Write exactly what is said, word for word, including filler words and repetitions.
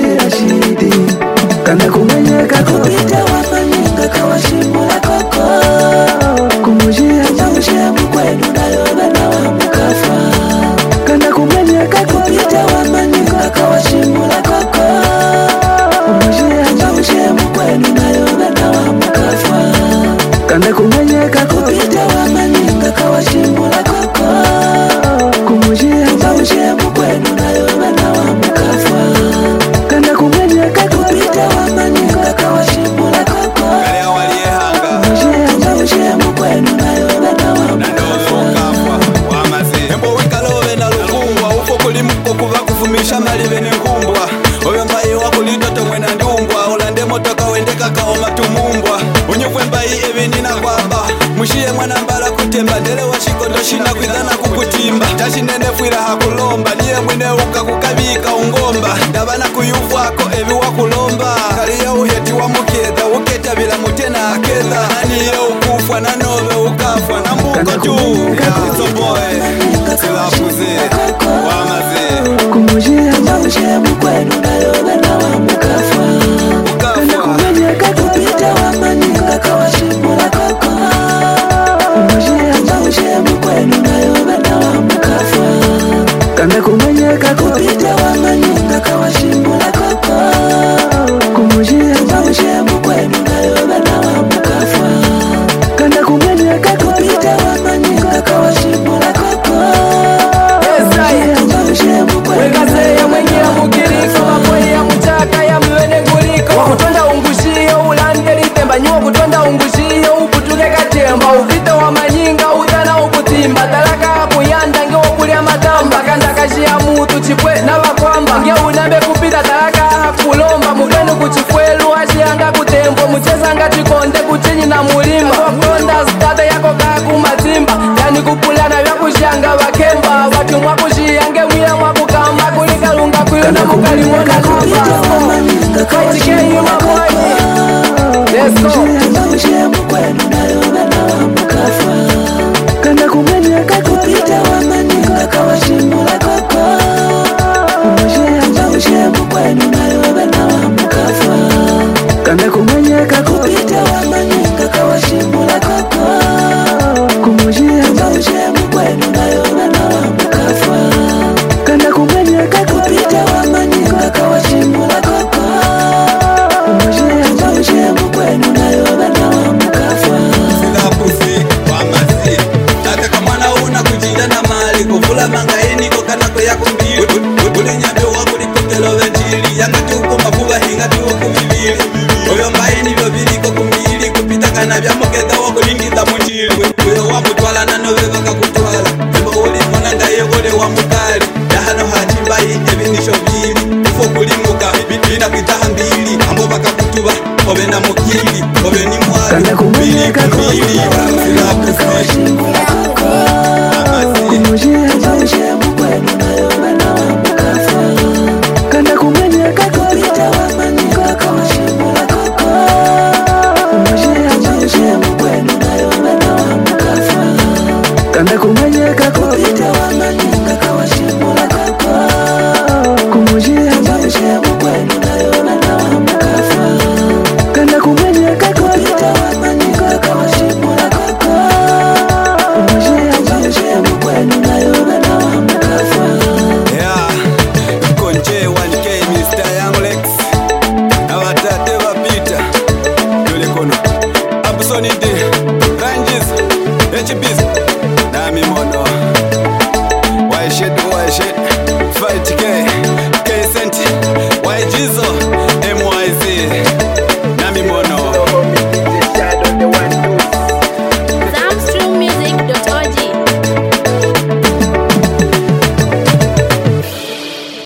kumujia shidi kana kumwenyeka kupita wamaninga kawashimula koko kumujia maushemu kwenu nayobena wa mukafa kana kumwenyeka kupita wamaninga kawashimula koko kumujia maushemu kwenu nayobena wa mukafa kana kumwenyeka kupita wamaninga kawashimula koko kumujia maushemu kwenu nayobena wa mukafa kana kumwenyeka kupita wamaninga kawashimula koko kale awaliyehanga kumujia maushemu kwenu nayobena wa mukafa wamaze embo wikalobe na lukumbwa ufo kuli mko kuba kufumisha malibe nenkumbwa oyo mbayi wakulitoto mwena ndumbwa ulande motoka wendeka kaoma tumumbwa unyuvwe mbayi ebindina kwamba mushiye mwana mbala kutemba ndele washikondo shina kwidhana kukutimba tashinene fwira hakulomba niye mwine uka kukabika ungomba ndabana kuyuvwako ebi wakulomba kaliya uheti wa mukeda uketa bila mutena akeda naniye ukufwa nanobe ukafwa na mbuko tu yakutoboe silapuze wamaze kumujia maushemu kwenu nayobena wa mukafa kana kumwenyeka kupita wamaninga kawashimula koko kumujia maushemu kwenu nayobena wa mukafa kana kumwenyeka kupita wamaninga kawashimula koko kumujia maushemu kwenu nayobena wa mukafa kana kumwenyeka kupita wamaninga kawashimula koko wekaseya mwengira mugiriko mapweya muchaka ya mlwene nguliko wakutonda ungushiyo ulande litemba nyuwa kutonda ungushiyo uputuke katemba upite wa manyinga utana ukutimba talaka kuyanda nge wakulya matamba kandakashiya mutu chipwe na bakwamba nge unambe kupita talaka hakulomba mugenu kuchifwelu ashiyanga kutembo muchezanga chikonde kuchinyi na mulima wakutonda state yako kakumatimba yani kupulana vyakushanga bakemba watu mwakushiyange mwila mwakukamba kulikalunga kuyona mukalimona namba kaichikeyi mwakwani let's go maushemu kwenu nayobena wa mukafa kana kumwenyeka kupita wamaninga kawashimula koko kumujia maushemu kwenu nayobena wa mukafa kana kumwenyeka kupita wamaninga kawashimula koko kumujia maushemu kwenu nayobena wa mukafa kana kumwenyeka kupita wamaninga kawashimula koko kumujia maushemu kwenu nayobena wa mukafa silapuze wamaze nataka mwana una kujinda na mali kuvula mangaini kokanako yako mbili ule nyambe wakulikotelo venjili yangati uko mavuba hingati uko mibili oyo mbaini vyo viliko kumili kupita kana vya moketa wakulingiza munjili uyo wakutwala nanove vakakutwala embo uli mwana ndaye ule wa mukali yahano hachimbayi evinisho vili ufo kulimuka bina kwitaha mbili ambo vakakutuba obe na mukili obe ni mwali kana kumwenyeka mbili kupita kawashimula koko kumujia maushemu kwenu nayobena wa mukafa kana kumwenyeka kupita wamaninga kawashimula koko kumujia maushemu kwenu nayobena wa mukafa kana kumwenyeka kupita wamaninga kawashimula koko kumujia maushemu kwenu nayobena wa mukafa kana kumwenyeka kupita wamaninga kawashimula koko kumujia maushemu kwenu nayobena wa mukafa yeah konje one K Mister Young Lex abatate bapita dole kono Absonide Ranges H B